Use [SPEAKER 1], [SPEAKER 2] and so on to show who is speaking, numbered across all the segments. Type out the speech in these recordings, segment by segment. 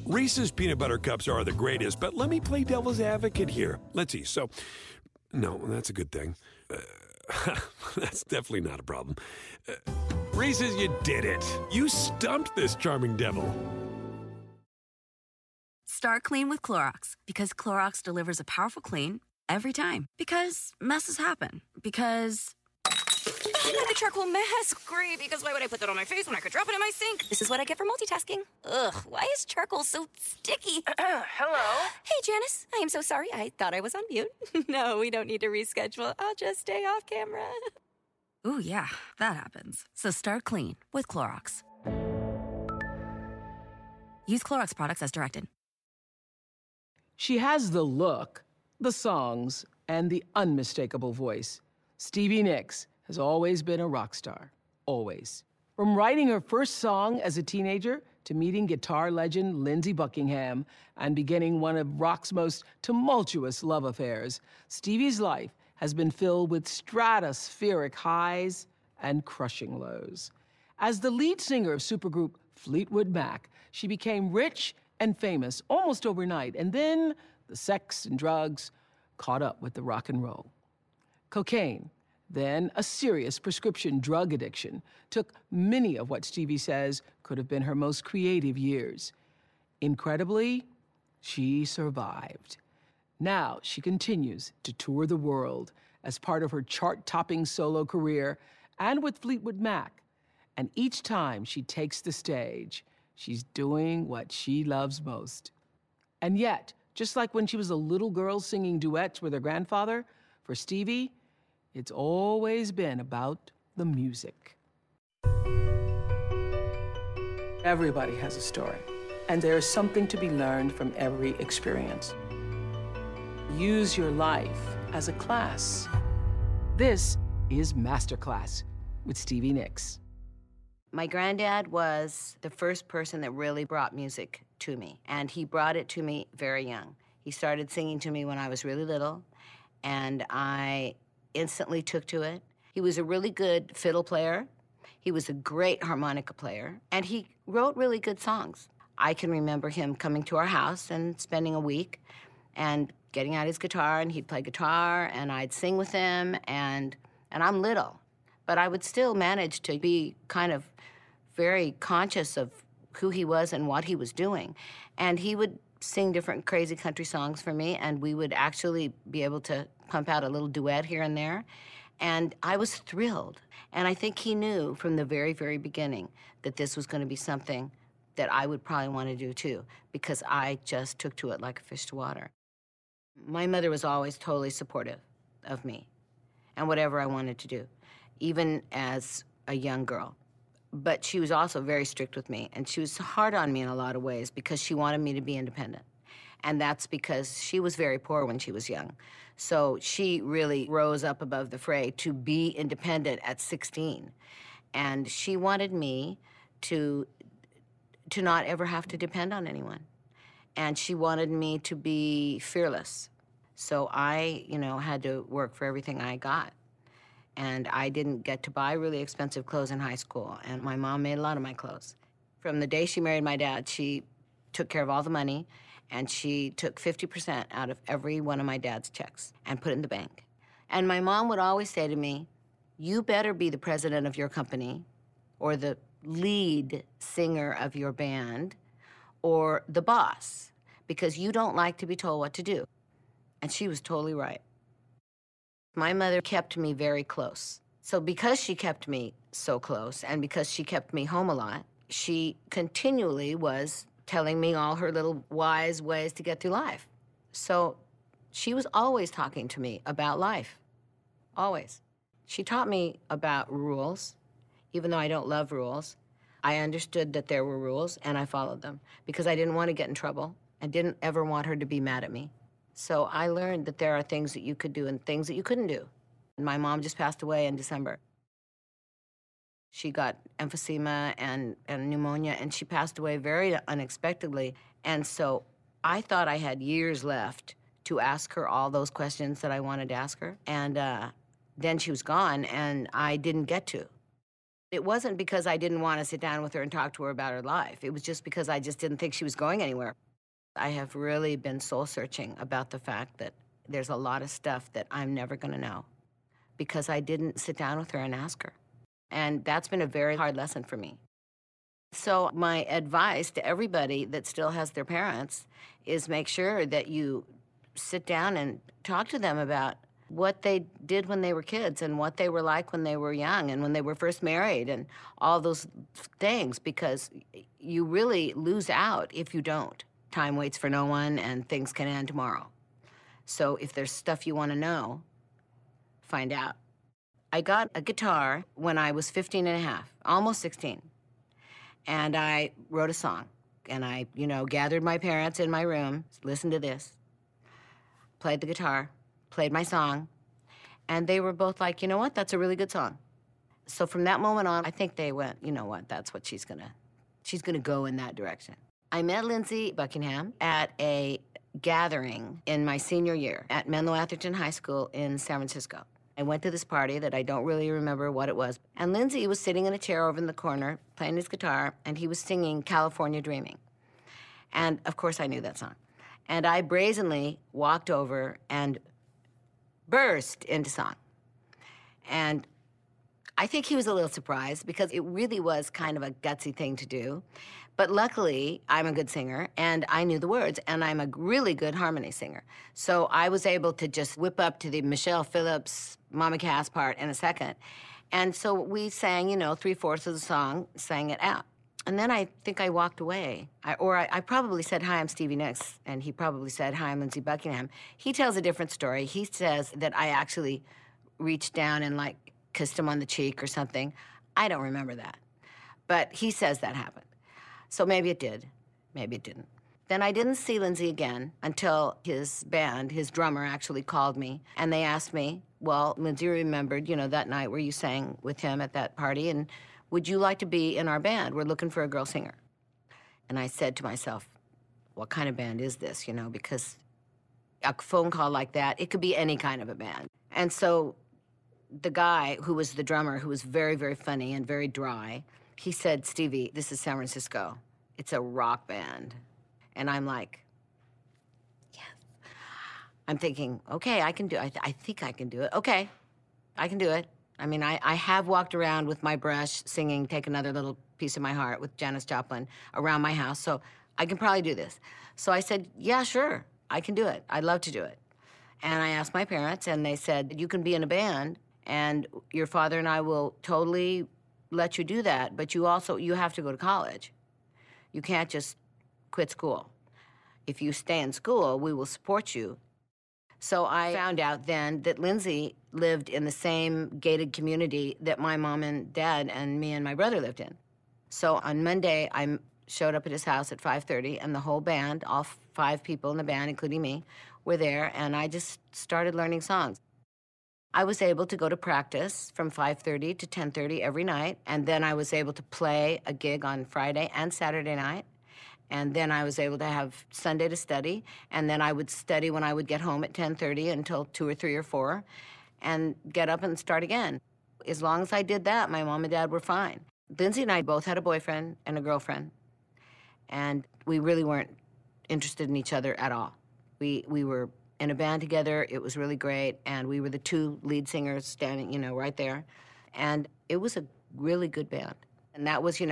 [SPEAKER 1] Reese's peanut butter cups are the greatest, but let me play devil's advocate here. Let's see. So, no, that's a good thing. That's definitely not a problem. Reese's, you did it. You stumped this charming devil.
[SPEAKER 2] Start clean with Clorox, because Clorox delivers a powerful clean every time. Because messes happen. Because the charcoal mask. Great, because why would I put that on my face when I could drop it in my sink? This is what I get for multitasking. Ugh, why is charcoal so sticky?
[SPEAKER 3] Hello?
[SPEAKER 2] Hey, Janice. I am so sorry. I thought I was on mute. No, we don't need to reschedule. I'll just stay off camera. Ooh, yeah, that happens. So start clean with Clorox. Use Clorox products as directed.
[SPEAKER 4] She has the look, the songs, and the unmistakable voice. Stevie Nicks has always been a rock star. Always. From writing her first song as a teenager to meeting guitar legend Lindsey Buckingham and beginning one of rock's most tumultuous love affairs, Stevie's life has been filled with stratospheric highs and crushing lows. As the lead singer of supergroup Fleetwood Mac, she became rich and famous almost overnight, and then the sex and drugs caught up with the rock and roll. Cocaine, then a serious prescription drug addiction, took many of what Stevie says could have been her most creative years. Incredibly, she survived. Now she continues to tour the world as part of her chart-topping solo career and with Fleetwood Mac. And each time she takes the stage, she's doing what she loves most. And yet, just like when she was a little girl singing duets with her grandfather, for Stevie, it's always been about the music. Everybody has a story, and there is something to be learned from every experience. Use your life as a class. This is Masterclass with Stevie Nicks.
[SPEAKER 5] My granddad was the first person that really brought music to me, and he brought it to me very young. He started singing to me when I was really little, and I instantly took to it. He was a really good fiddle player. He was a great harmonica player, and he wrote really good songs. I can remember him coming to our house and spending a week and getting out his guitar, and he'd play guitar, and I'd sing with him, and I'm little, but I would still manage to be kind of very conscious of who he was and what he was doing. And he would sing different crazy country songs for me, and we would actually be able to pump out a little duet here and there. And I was thrilled. And I think he knew from the very, very beginning that this was going to be something that I would probably want to do too, because I just took to it like a fish to water. My mother was always totally supportive of me and whatever I wanted to do, even as a young girl. But she was also very strict with me, and she was hard on me in a lot of ways because she wanted me to be independent. And that's because she was very poor when she was young. So she really rose up above the fray to be independent at 16. And she wanted me to not ever have to depend on anyone. And she wanted me to be fearless. So I, had to work for everything I got. And I didn't get to buy really expensive clothes in high school, and my mom made a lot of my clothes. From the day she married my dad, she took care of all the money, and she took 50% out of every one of my dad's checks and put it in the bank. And my mom would always say to me, you better be the president of your company or the lead singer of your band or the boss, because you don't like to be told what to do. And she was totally right. My mother kept me very close. So because she kept me so close and because she kept me home a lot, she continually was telling me all her little wise ways to get through life. So she was always talking to me about life, always. She taught me about rules. Even though I don't love rules, I understood that there were rules and I followed them because I didn't want to get in trouble. I didn't ever want her to be mad at me. So I learned that there are things that you could do and things that you couldn't do. And my mom just passed away in December. She got emphysema and pneumonia, and she passed away very unexpectedly. And so I thought I had years left to ask her all those questions that I wanted to ask her. And then she was gone, and I didn't get to. It wasn't because I didn't want to sit down with her and talk to her about her life. It was just because I just didn't think she was going anywhere. I have really been soul-searching about the fact that there's a lot of stuff that I'm never going to know because I didn't sit down with her and ask her. And that's been a very hard lesson for me. So my advice to everybody that still has their parents is make sure that you sit down and talk to them about what they did when they were kids and what they were like when they were young and when they were first married and all those things, because you really lose out if you don't. Time waits for no one and things can end tomorrow. So if there's stuff you want to know, find out. I got a guitar when I was 15 and a half, almost 16. And I wrote a song. And I, gathered my parents in my room, listened to this, played the guitar, played my song, and they were both like, you know what, that's a really good song. So from that moment on, I think they went, you know what, that's what she's gonna go in that direction. I met Lindsey Buckingham at a gathering in my senior year at Menlo Atherton High School in San Francisco. I went to this party that I don't really remember what it was, and Lindsey was sitting in a chair over in the corner playing his guitar, and he was singing California Dreaming. And of course I knew that song. And I brazenly walked over and burst into song. And I think he was a little surprised because it really was kind of a gutsy thing to do. But luckily, I'm a good singer, and I knew the words, and I'm a really good harmony singer. So I was able to just whip up to the Michelle Phillips, Mama Cass part in a second. And so we sang, 3/4 of the song, sang it out. And then I think I walked away. I probably said, hi, I'm Stevie Nicks, and he probably said, hi, I'm Lindsey Buckingham. He tells a different story. He says that I actually reached down and, kissed him on the cheek or something. I don't remember that. But he says that happened. So maybe it did, maybe it didn't. Then I didn't see Lindsey again until his band, his drummer, actually called me. And they asked me, well, Lindsey remembered, that night where you sang with him at that party, and would you like to be in our band? We're looking for a girl singer. And I said to myself, what kind of band is this, because a phone call like that, it could be any kind of a band. And so the guy who was the drummer, who was very, very funny and very dry, he said, Stevie, this is San Francisco. It's a rock band. And I'm like, yes. I'm thinking, okay, I can do it. I think I can do it. Okay, I can do it. I mean, I have walked around with my brush singing Take Another Little Piece of My Heart with Janis Joplin around my house, so I can probably do this. So I said, yeah, sure, I can do it. I'd love to do it. And I asked my parents, and they said, you can be in a band, and your father and I will totally let you do that, but you have to go to college. You can't just quit school. If you stay in school, we will support you. So I found out then that Lindsey lived in the same gated community that my mom and dad and me and my brother lived in. So on Monday, I showed up at his house at 5:30, and the whole band, all 5 people in the band, including me, were there, and I just started learning songs. I was able to go to practice from 5:30 to 10:30 every night, and then I was able to play a gig on Friday and Saturday night, and then I was able to have Sunday to study, and then I would study when I would get home at 10:30 until 2 or 3 or 4, and get up and start again. As long as I did that, my mom and dad were fine. Lindsey and I both had a boyfriend and a girlfriend, and we really weren't interested in each other at all. We were in a band together. It was really great, and we were the 2 lead singers standing, right there. And it was a really good band. And that was,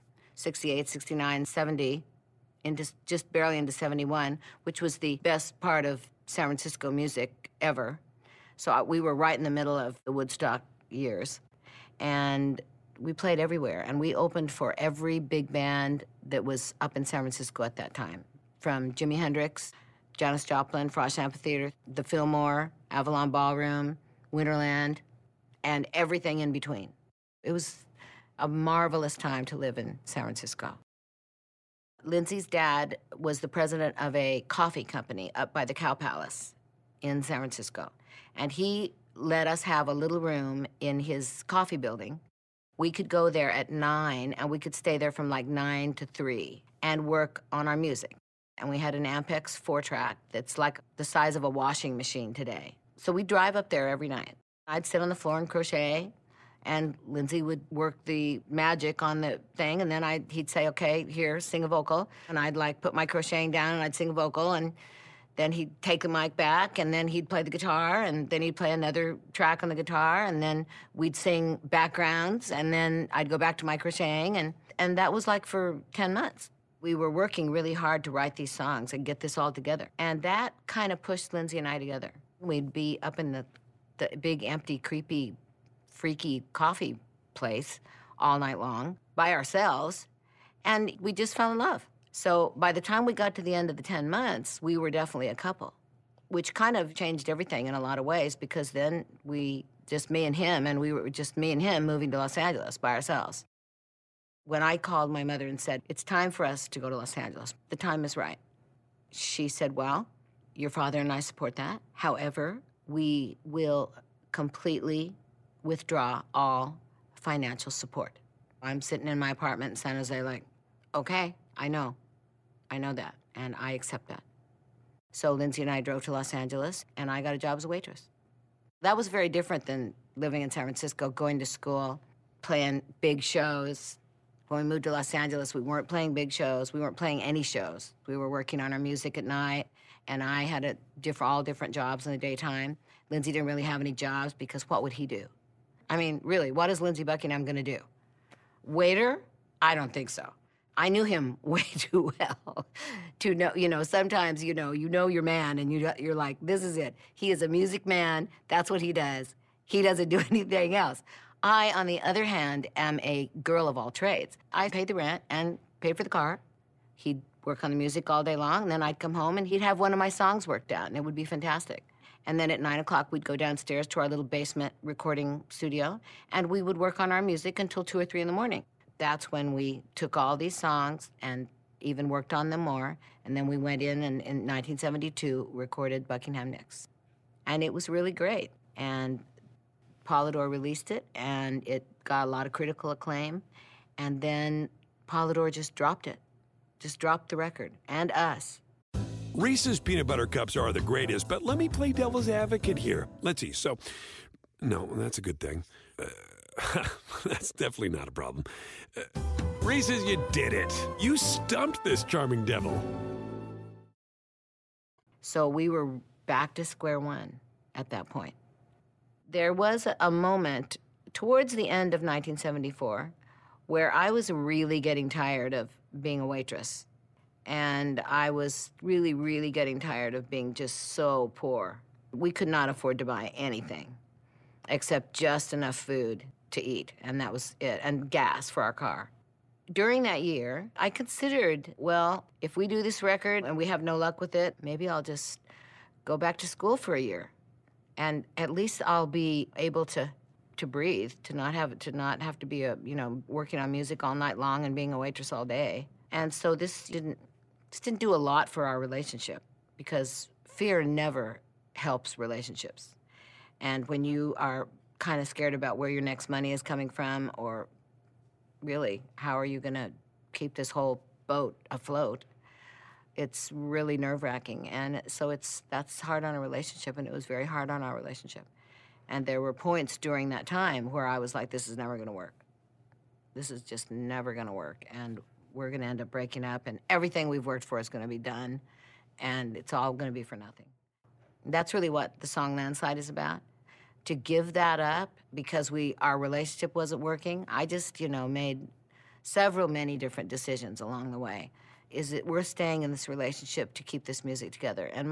[SPEAKER 5] 68, 69, 70, just barely into 71, which was the best part of San Francisco music ever. So we were right in the middle of the Woodstock years. And we played everywhere, and we opened for every big band that was up in San Francisco at that time, from Jimi Hendrix, Janis Joplin, Frost Amphitheater, the Fillmore, Avalon Ballroom, Winterland, and everything in between. It was a marvelous time to live in San Francisco. Lindsey's dad was the president of a coffee company up by the Cow Palace in San Francisco, and he let us have a little room in his coffee building. We could go there at 9, and we could stay there from 9 to 3 and work on our music. And we had an Ampex 4-track that's like the size of a washing machine today. So we'd drive up there every night. I'd sit on the floor and crochet, And Lindsay would work the magic on the thing, and then he'd say, okay, here, sing a vocal. And I'd like put my crocheting down and I'd sing a vocal, and then he'd take the mic back, and then he'd play the guitar, and then he'd play another track on the guitar, and then we'd sing backgrounds, and then I'd go back to my crocheting, and that was like for 10 months. We were working really hard to write these songs and get this all together. And that kind of pushed Lindsay and I together. We'd be up in the big, empty, creepy, freaky coffee place all night long by ourselves, and we just fell in love. So by the time we got to the end of the 10 months, we were definitely a couple, which kind of changed everything in a lot of ways, because then we just me and him moving to Los Angeles by ourselves. When I called my mother and said, it's time for us to go to Los Angeles, the time is right, she said, well, your father and I support that. However, we will completely withdraw all financial support. I'm sitting in my apartment in San Jose like, okay, I know that, and I accept that. So Lindsay and I drove to Los Angeles, and I got a job as a waitress. That was very different than living in San Francisco, going to school, playing big shows. When we moved to Los Angeles, we weren't playing big shows. We weren't playing any shows. We were working on our music at night, and I had all different jobs in the daytime. Lindsay didn't really have any jobs, because what would he do? I mean, really, what is Lindsey Buckingham gonna do? Waiter? I don't think so. I knew him way too well to know, sometimes, you know your man, and you're like, this is it. He is a music man. That's what he does. He doesn't do anything else. I, on the other hand, am a girl of all trades. I paid the rent and paid for the car. He'd work on the music all day long, and then I'd come home, and he'd have one of my songs worked out, and it would be fantastic. And then at 9 o'clock, we'd go downstairs to our little basement recording studio, and we would work on our music until 2 or 3 in the morning. That's when we took all these songs and even worked on them more. And then we went in 1972, recorded Buckingham Nicks. And it was really great. And Polydor released it, and it got a lot of critical acclaim. And then Polydor just dropped it, just dropped the record, and us.
[SPEAKER 1] Reese's peanut butter cups are the greatest, but let me play devil's advocate here. Let's see. So, no, that's a good thing. That's definitely not a problem. Reese's, you did it. You stumped this charming devil.
[SPEAKER 5] So we were back to square one at that point. There was a moment towards the end of 1974 where I was really getting tired of being a waitress. And I was really, really getting tired of being just so poor. We could not afford to buy anything except just enough food to eat, and that was it, and gas for our car. During that year, I considered, well, if we do this record and we have no luck with it, maybe I'll just go back to school for a year. And at least I'll be able to breathe, to not have to be working on music all night long and being a waitress all day. And so this didn't do a lot for our relationship, because fear never helps relationships. And when you are kind of scared about where your next money is coming from, or really, how are you gonna keep this whole boat afloat, it's really nerve-wracking. And so that's hard on a relationship, and it was very hard on our relationship. And there were points during that time where I was like, this is never gonna work. This is just never gonna work. And we're gonna end up breaking up, and everything we've worked for is gonna be done, and it's all gonna be for nothing. That's really what the song Landslide is about. To give that up because our relationship wasn't working. I just, made many different decisions along the way. Is it worth staying in this relationship to keep this music together? And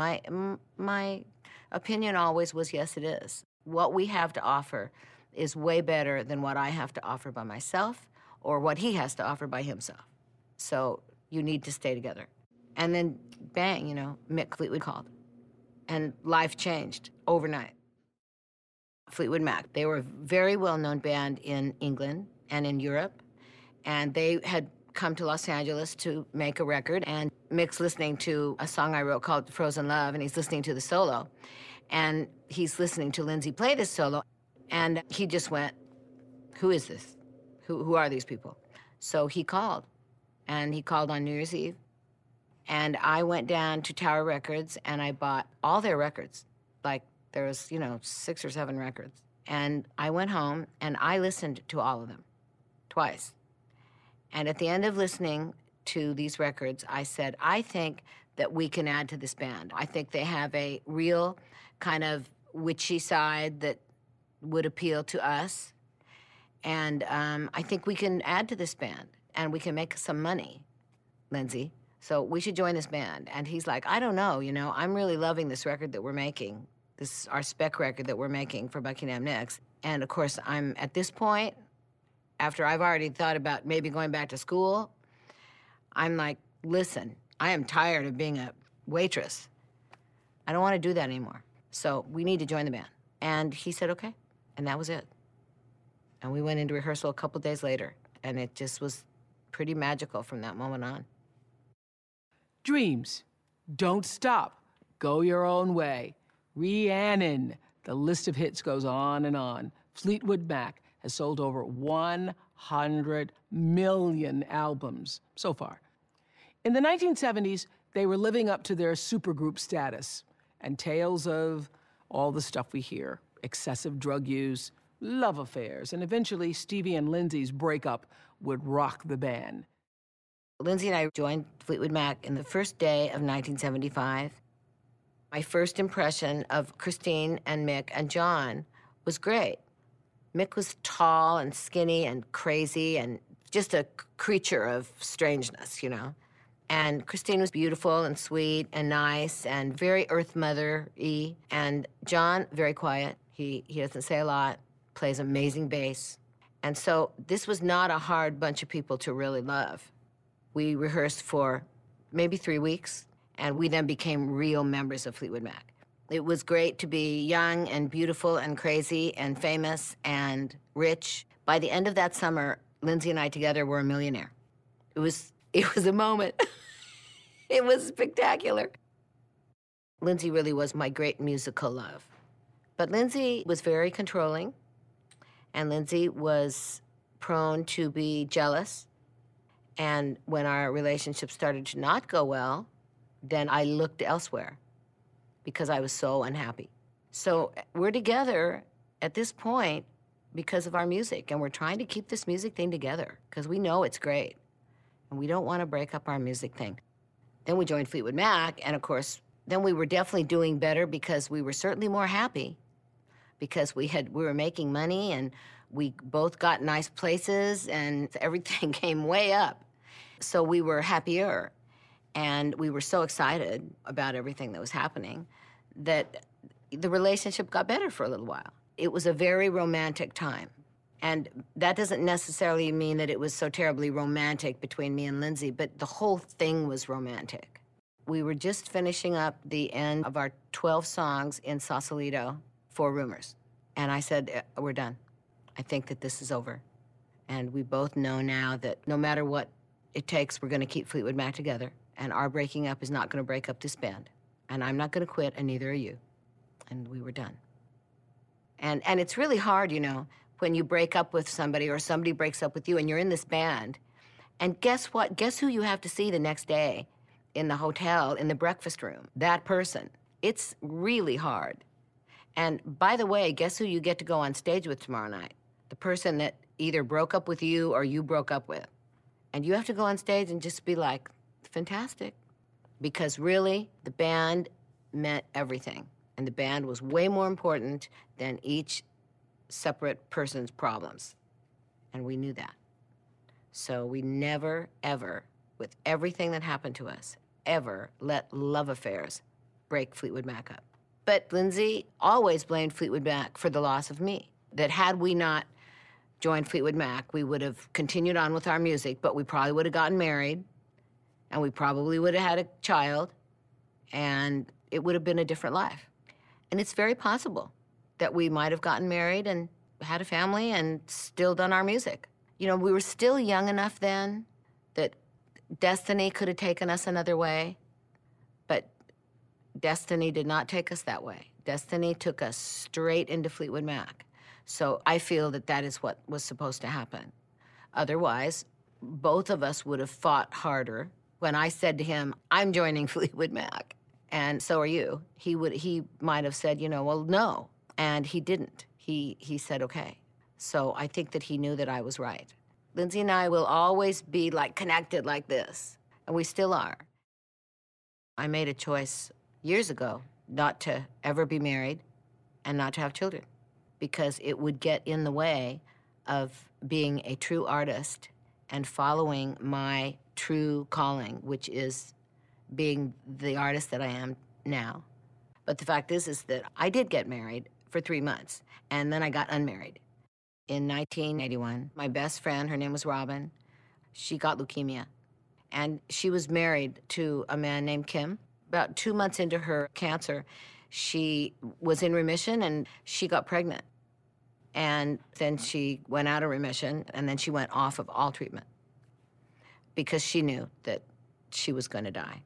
[SPEAKER 5] my opinion always was, yes, it is. What we have to offer is way better than what I have to offer by myself or what he has to offer by himself. So you need to stay together. And then, bang, Mick Fleetwood called. And life changed overnight. Fleetwood Mac, they were a very well-known band in England and in Europe. And they had come to Los Angeles to make a record. And Mick's listening to a song I wrote called Frozen Love, and he's listening to the solo. And he's listening to Lindsay play this solo. And he just went, who is this? Who are these people? So he called. And he called on New Year's Eve. And I went down to Tower Records, and I bought all their records. Like, there was, 6 or 7 records. And I went home and I listened to all of them twice. And at the end of listening to these records, I said, I think that we can add to this band. I think they have a real kind of witchy side that would appeal to us. And I think we can add to this band and we can make some money, Lindsay. So we should join this band. And he's like, I don't know, I'm really loving this record that we're making. This is our spec record that we're making for Buckingham Nicks. And of course, I'm at this point, after I've already thought about maybe going back to school, I'm like, listen, I am tired of being a waitress. I don't want to do that anymore. So we need to join the band. And he said, okay. And that was it. And we went into rehearsal a couple days later. And it just was pretty magical from that moment on.
[SPEAKER 4] Dreams. Don't stop. Go your own way. Rhiannon. The list of hits goes on and on. Fleetwood Mac has sold over 100 million albums so far. In the 1970s, they were living up to their supergroup status, and tales of all the stuff we hear: excessive drug use, love affairs, and eventually Stevie and Lindsay's breakup would rock the band.
[SPEAKER 5] Lindsay and I joined Fleetwood Mac in the first day of 1975. My first impression of Christine and Mick and John was great. Mick was tall and skinny and crazy and just a creature of strangeness, And Christine was beautiful and sweet and nice and very Earth Mother-y. And John, very quiet. He doesn't say a lot, plays amazing bass. And so this was not a hard bunch of people to really love. We rehearsed for maybe 3 weeks, and we then became real members of Fleetwood Mac. It was great to be young and beautiful and crazy and famous and rich. By the end of that summer, Lindsay and I together were a millionaire. It was a moment. It was spectacular. Lindsay really was my great musical love. But Lindsay was very controlling, and Lindsay was prone to be jealous. And when our relationship started to not go well, then I looked elsewhere because I was so unhappy. So we're together at this point because of our music, and we're trying to keep this music thing together because we know it's great, and we don't want to break up our music thing. Then we joined Fleetwood Mac, and of course, then we were definitely doing better because we were certainly more happy because we were making money, and we both got nice places, and everything came way up. So we were happier, and we were so excited about everything that was happening that the relationship got better for a little while. It was a very romantic time. And that doesn't necessarily mean that it was so terribly romantic between me and Lindsay, but the whole thing was romantic. We were just finishing up the end of our 12 songs in Sausalito for Rumors. And I said, we're done. I think that this is over. And we both know now that no matter what it takes, we're going to keep Fleetwood Mac together. And our breaking up is not going to break up this band. And I'm not going to quit, and neither are you. And we were done. And it's really hard, when you break up with somebody or somebody breaks up with you and you're in this band. And guess what? Guess who you have to see the next day in the hotel, in the breakfast room? That person. It's really hard. And by the way, guess who you get to go on stage with tomorrow night? The person that either broke up with you or you broke up with. And you have to go on stage and just be like, fantastic. Because really, the band meant everything. And the band was way more important than each separate person's problems. And we knew that. So we never, ever, with everything that happened to us, ever let love affairs break Fleetwood Mac up. But Lindsay always blamed Fleetwood Mac for the loss of me. That had we not joined Fleetwood Mac, we would have continued on with our music, but we probably would have gotten married, and we probably would have had a child, and it would have been a different life. And it's very possible that we might have gotten married and had a family and still done our music. We were still young enough then that destiny could have taken us another way, but destiny did not take us that way. Destiny took us straight into Fleetwood Mac. So I feel that that is what was supposed to happen. Otherwise, both of us would have fought harder. When I said to him, I'm joining Fleetwood Mac, and so are you, he might have said, well, no. And he didn't. he said okay. So I think that he knew that I was right. Lindsay and I will always be like connected like this, and we still are. I made a choice years ago not to ever be married and not to have children because it would get in the way of being a true artist and following my true calling, which is being the artist that I am now. But the fact is that I did get married for 3 months, and then I got unmarried. In 1981, my best friend, her name was Robin, she got leukemia. And she was married to a man named Kim. About 2 months into her cancer, she was in remission and she got pregnant. And then she went out of remission and then she went off of all treatment because she knew that she was going to die.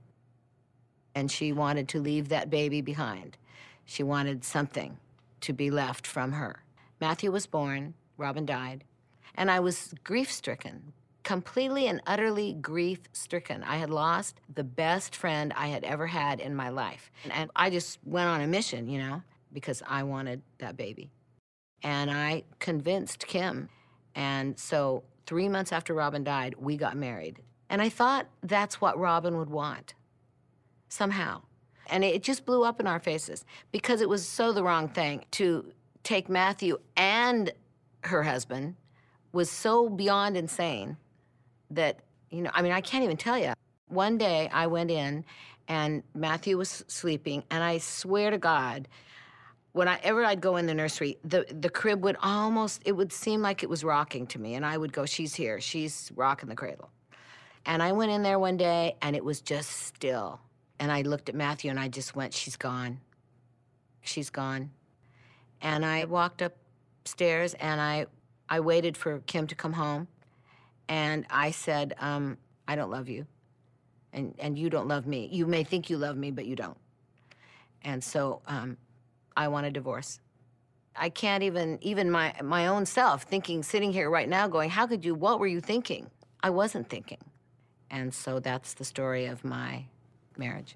[SPEAKER 5] And she wanted to leave that baby behind. She wanted something to be left from her. Matthew was born, Robin died, and I was grief-stricken, completely and utterly grief-stricken. I had lost the best friend I had ever had in my life. And I just went on a mission, you know, because I wanted that baby. And I convinced Kim. And so 3 months after Robin died, we got married. And I thought that's what Robin would want, somehow. And it just blew up in our faces because it was so the wrong thing to take Matthew and her husband was so beyond insane that, you know, I mean, I can't even tell you. One day I went in and Matthew was sleeping, and I swear to God, whenever I'd go in the nursery, the crib would almost, it would seem like it was rocking to me, and I would go, she's here, she's rocking the cradle. And I went in there one day and it was just still. And I looked at Matthew and I just went, she's gone. She's gone. And I walked upstairs and I waited for Kim to come home. And I said, I don't love you. And you don't love me. You may think you love me, but you don't. And so I want a divorce. I can't even my own self sitting here right now going, how could you, what were you thinking? I wasn't thinking. And so that's the story of my marriage.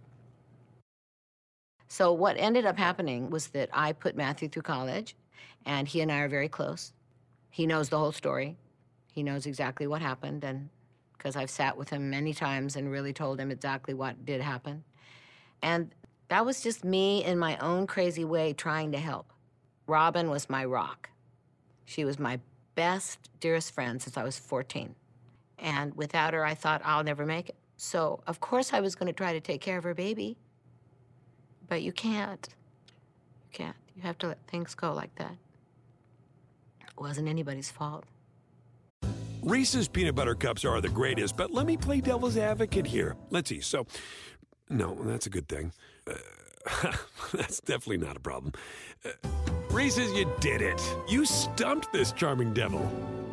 [SPEAKER 5] So what ended up happening was that I put Matthew through college, and he and I are very close. He knows the whole story. He knows exactly what happened, and because I've sat with him many times and really told him exactly what did happen. And that was just me in my own crazy way trying to help. Robin was my rock. She was my best, dearest friend since I was 14. And without her, I thought, I'll never make it. So, of course, I was going to try to take care of her baby. But you can't. You can't. You have to let things go like that. It wasn't anybody's fault.
[SPEAKER 1] Reese's peanut butter cups are the greatest, but let me play devil's advocate here. Let's see. So, no, that's a good thing. That's definitely not a problem. Reese's, you did it. You stumped this charming devil.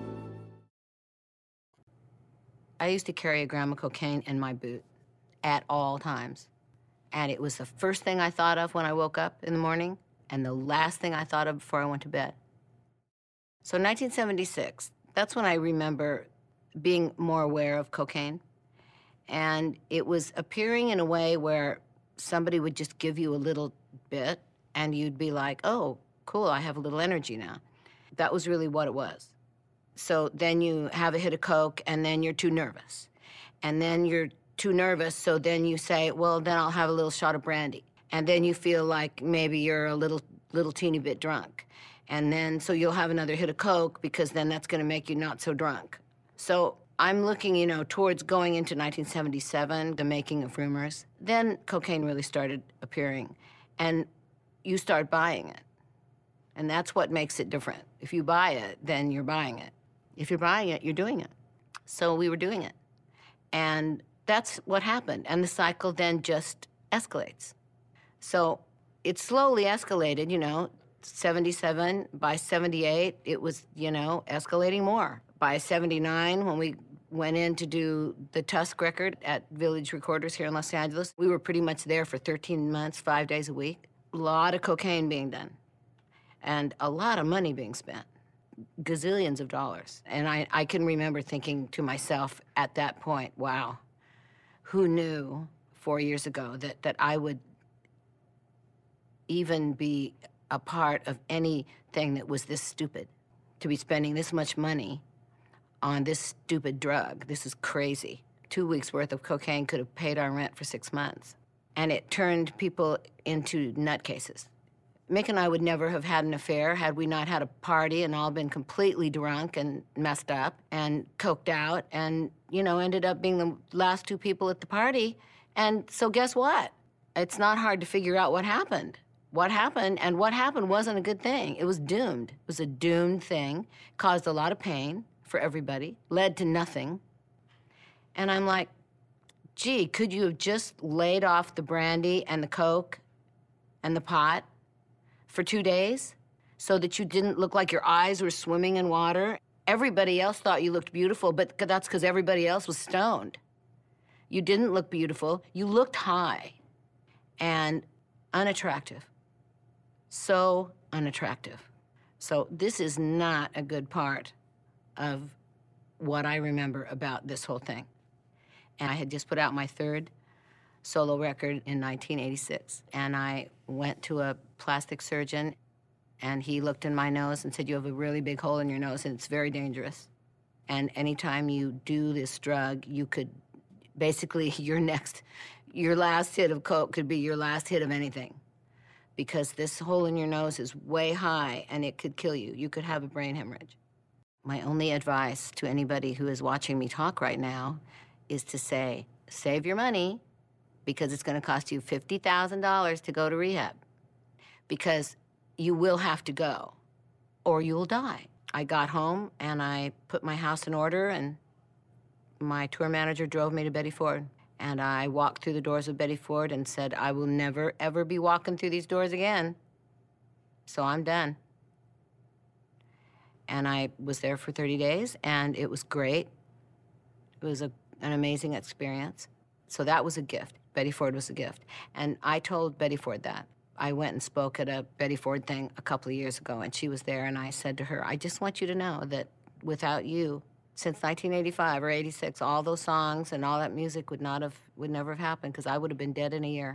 [SPEAKER 5] I used to carry a gram of cocaine in my boot at all times. And it was the first thing I thought of when I woke up in the morning and the last thing I thought of before I went to bed. So 1976, that's when I remember being more aware of cocaine. And it was appearing in a way where somebody would just give you a little bit and you'd be like, oh, cool, I have a little energy now. That was really what it was. So then you have a hit of Coke, and then you're too nervous. And then you're too nervous, so then you say, well, then I'll have a little shot of brandy. And then you feel like maybe you're a little teeny bit drunk. And then, so you'll have another hit of Coke, because then that's gonna make you not so drunk. So I'm looking, you know, towards going into 1977, the making of Rumors. Then cocaine really started appearing, and you start buying it. And that's what makes it different. If you buy it, then you're buying it. If you're buying it, you're doing it. So we were doing it. And that's what happened. And the cycle then just escalates. So it slowly escalated, you know, 77, by 78, it was, you know, escalating more. By 79, when we went in to do the Tusk record at Village Recorders here in Los Angeles, we were pretty much there for 13 months, 5 days a week. A lot of cocaine being done. And a lot of money being spent, gazillions of dollars. And I can remember thinking to myself at that point, wow, who knew 4 years ago that I would even be a part of anything that was this stupid. To be spending this much money on this stupid drug, this is crazy. 2 weeks' worth of cocaine could have paid our rent for 6 months. And it turned people into nutcases. Mick and I would never have had an affair had we not had a party and all been completely drunk and messed up and coked out and, ended up being the last 2 people at the party. And so guess what? It's not hard to figure out what happened. What happened wasn't a good thing. It was doomed. It was a doomed thing, caused a lot of pain for everybody, led to nothing. And I'm like, gee, could you have just laid off the brandy and the coke and the pot for 2 days so that you didn't look like your eyes were swimming in water? Everybody else thought you looked beautiful, but that's because everybody else was stoned. You didn't look beautiful. You looked high and unattractive. So unattractive. So this is not a good part of what I remember about this whole thing. And I had just put out my 3rd solo record in 1986. And I went to a plastic surgeon, and he looked in my nose and said, you have a really big hole in your nose, and it's very dangerous. And anytime you do this drug, you could, basically, your last hit of coke could be your last hit of anything. Because this hole in your nose is way high, and it could kill you. You could have a brain hemorrhage. My only advice to anybody who is watching me talk right now is to say, save your money, because it's going to cost you $50,000 to go to rehab. Because you will have to go, or you will die. I got home, and I put my house in order, and my tour manager drove me to Betty Ford. And I walked through the doors of Betty Ford and said, I will never, ever be walking through these doors again. So I'm done. And I was there for 30 days, and it was great. It was an amazing experience. So that was a gift. Betty Ford was a gift. And I told Betty Ford that. I went and spoke at a Betty Ford thing a couple of years ago, and she was there, and I said to her, I just want you to know that without you, since 1985 or 86, all those songs and all that music would never have happened, because I would have been dead in a year.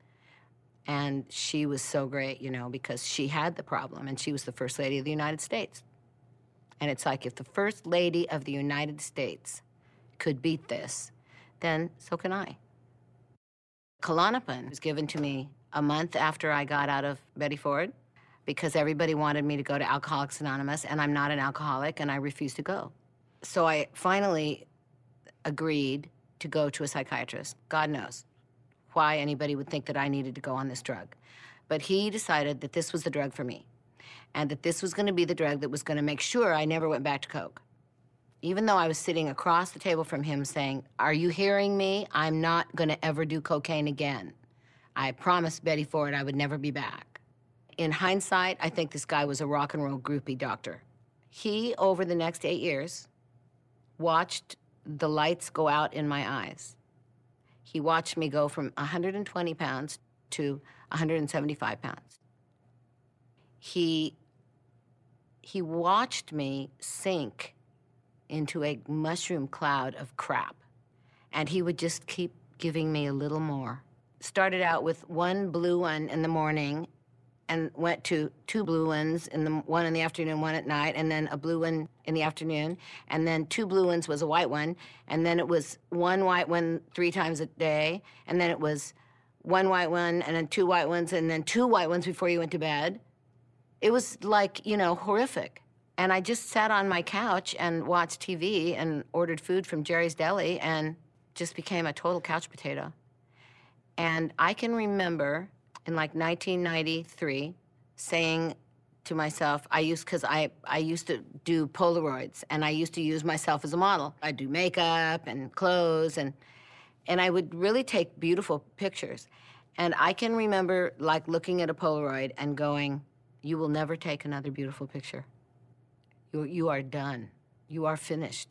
[SPEAKER 5] And she was so great, because she had the problem, and she was the First Lady of the United States. And it's like, if the First Lady of the United States could beat this, then so can I. Klonopin was given to me a month after I got out of Betty Ford, because everybody wanted me to go to Alcoholics Anonymous, and I'm not an alcoholic, and I refused to go. So I finally agreed to go to a psychiatrist. God knows why anybody would think that I needed to go on this drug. But he decided that this was the drug for me, and that this was going to be the drug that was going to make sure I never went back to coke. Even though I was sitting across the table from him saying, are you hearing me? I'm not going to ever do cocaine again. I promised Betty Ford I would never be back. In hindsight, I think this guy was a rock and roll groupie doctor. He, over the next 8 years, watched the lights go out in my eyes. He watched me go from 120 pounds to 175 pounds. He watched me sink into a mushroom cloud of crap, and he would just keep giving me a little more. Started out with 1 blue one in the morning, and went to 2 blue ones, one in the afternoon, 1 at night, and then a blue one in the afternoon, and then 2 blue ones was a white one, and then it was 1 white one 3 times a day, and then it was 1 white one, and then 2 white ones, and then 2 white ones before you went to bed. It was like, horrific. And I just sat on my couch and watched TV and ordered food from Jerry's Deli and just became a total couch potato. And I can remember in like 1993 saying to myself, I used to do Polaroids, and I used to use myself as a model. I'd do makeup and clothes, and I would really take beautiful pictures. And I can remember like looking at a Polaroid and going, you will never take another beautiful picture. You are done. You are finished.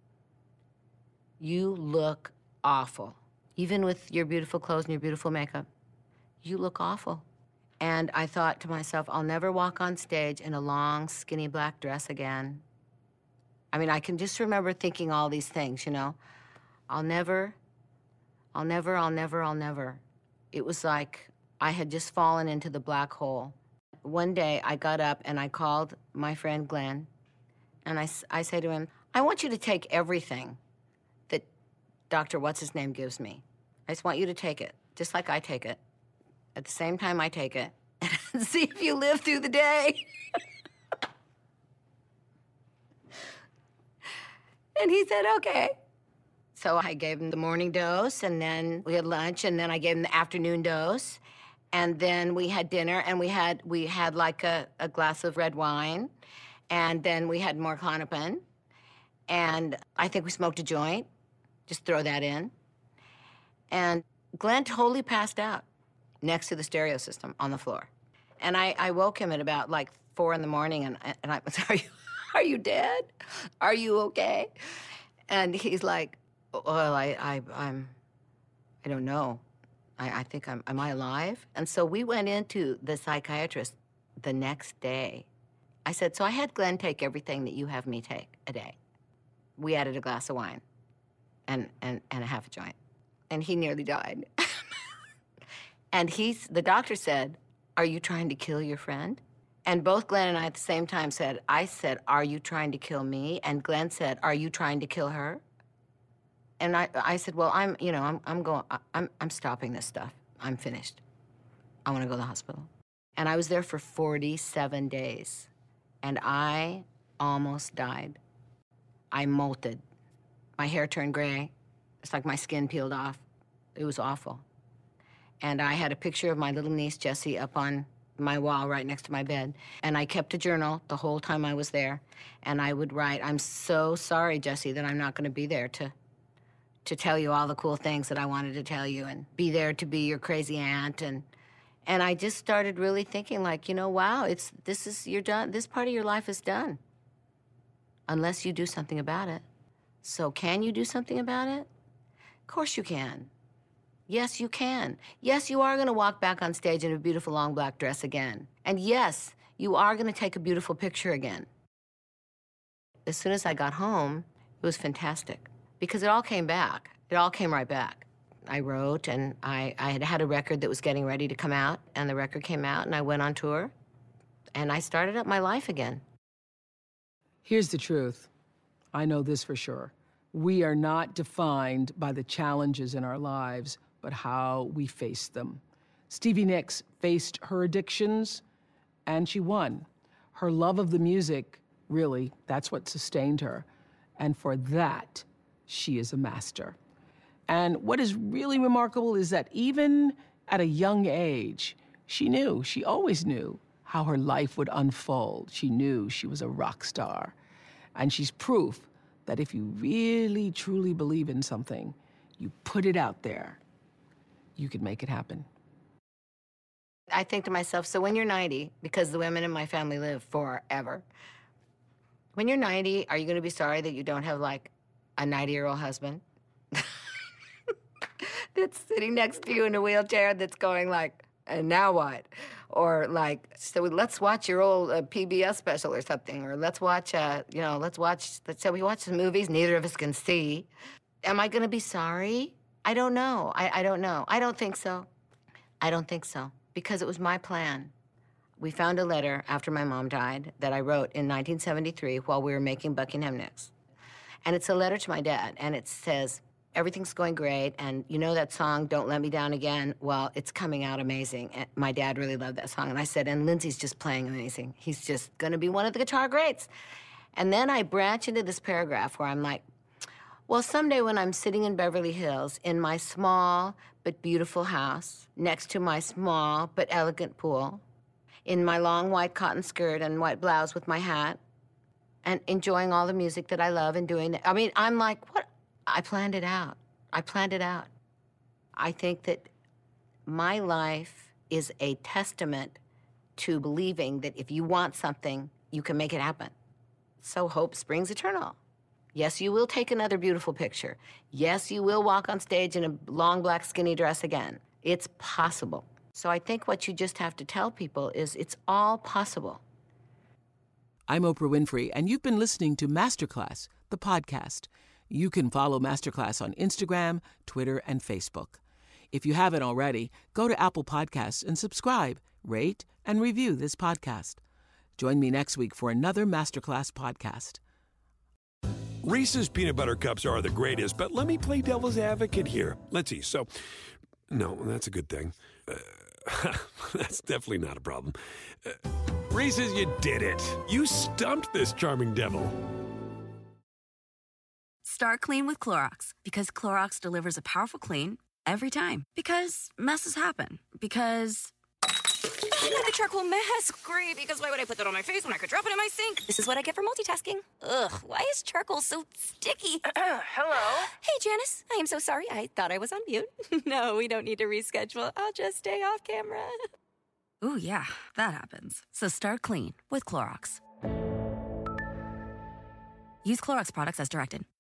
[SPEAKER 5] You look awful. Even with your beautiful clothes and your beautiful makeup, you look awful. And I thought to myself, I'll never walk on stage in a long, skinny black dress again. I mean, I can just remember thinking all these things, I'll never. It was like I had just fallen into the black hole. One day I got up and I called my friend Glenn, and I say to him, I want you to take everything that Dr. What's-His-Name gives me. I just want you to take it, just like I take it, at the same time I take it, and see if you live through the day. And he said, okay. So I gave him the morning dose, and then we had lunch, and then I gave him the afternoon dose, and then we had dinner, and we had like a glass of red wine, and then we had more Klonopin, and I think we smoked a joint. Just throw that in. And Glenn totally passed out next to the stereo system on the floor. And I woke him at about like 4 in the morning, and I was, are you dead? Are you okay? And he's like, well, I don't know. I think am I alive? And so we went into the psychiatrist the next day. I said, so I had Glenn take everything that you have me take a day. We added a glass of wine and a half a joint. And he nearly died. And the doctor said, are you trying to kill your friend? And both Glenn and I at the same time said, I said, are you trying to kill me? And Glenn said, are you trying to kill her? And I said, well, I'm stopping this stuff. I'm finished. I want to go to the hospital. And I was there for 47 days. And I almost died. I molted. My hair turned gray. It's like my skin peeled off. It was awful. And I had a picture of my little niece, Jessie, up on my wall right next to my bed. And I kept a journal the whole time I was there. And I would write, I'm so sorry, Jessie, that I'm not going to be there to tell you all the cool things that I wanted to tell you and be there to be your crazy aunt. And I just started really thinking like, wow, you're done. This part of your life is done. Unless you do something about it. So can you do something about it? Of course you can. Yes, you can. Yes, you are going to walk back on stage in a beautiful long black dress again. And yes, you are going to take a beautiful picture again. As soon as I got home, it was fantastic because it all came back. It all came right back. I wrote, and I had a record that was getting ready to come out, and the record came out, and I went on tour, and I started up my life again.
[SPEAKER 4] Here's the truth. I know this for sure. We are not defined by the challenges in our lives, but how we face them. Stevie Nicks faced her addictions, and she won. Her love of the music, really, that's what sustained her. And for that, she is a master. And what is really remarkable is that even at a young age, she always knew how her life would unfold. She knew she was a rock star. And she's proof that if you really, truly believe in something, you put it out there, you can make it happen.
[SPEAKER 5] I think to myself, so when you're 90, because the women in my family live forever, when you're 90, are you going to be sorry that you don't have, like, a 90-year-old husband that's sitting next to you in a wheelchair that's going like, and now what? Or like, so let's watch your old PBS special or something, or let's watch, so we watch some movies neither of us can see. Am I going to be sorry? I don't know. I don't know. I don't think so. I don't think so, because it was my plan. We found a letter after my mom died that I wrote in 1973 while we were making Buckingham Nicks. And it's a letter to my dad, and it says, everything's going great, and you know that song, Don't Let Me Down Again? Well, it's coming out amazing. And my dad really loved that song. And I said, and Lindsay's just playing amazing. He's just gonna be one of the guitar greats. And then I branch into this paragraph where I'm like, well, someday when I'm sitting in Beverly Hills in my small but beautiful house, next to my small but elegant pool, in my long white cotton skirt and white blouse with my hat, and enjoying all the music that I love and doing it. I mean, I'm like, what? I planned it out. I planned it out. I think that my life is a testament to believing that if you want something, you can make it happen. So hope springs eternal. Yes, you will take another beautiful picture. Yes, you will walk on stage in a long black skinny dress again. It's possible. So I think what you just have to tell people is it's all possible.
[SPEAKER 4] I'm Oprah Winfrey, and you've been listening to Masterclass, the podcast. You can follow Masterclass on Instagram, Twitter, and Facebook. If you haven't already, go to Apple Podcasts and subscribe, rate, and review this podcast. Join me next week for another Masterclass podcast.
[SPEAKER 1] Reese's peanut butter cups are the greatest, but let me play devil's advocate here. Let's see. So, no, that's a good thing. That's definitely not a problem. Reese's, you did it. You stumped this charming devil.
[SPEAKER 2] Start clean with Clorox because Clorox delivers a powerful clean every time. Because messes happen. Because the charcoal mask. Great, because why would I put that on my face when I could drop it in my sink? This is what I get for multitasking. Ugh, why is charcoal so sticky?
[SPEAKER 3] Hello?
[SPEAKER 2] Hey, Janice. I am so sorry. I thought I was on mute. No, we don't need to reschedule. I'll just stay off camera. Ooh, yeah, that happens. So start clean with Clorox. Use Clorox products as directed.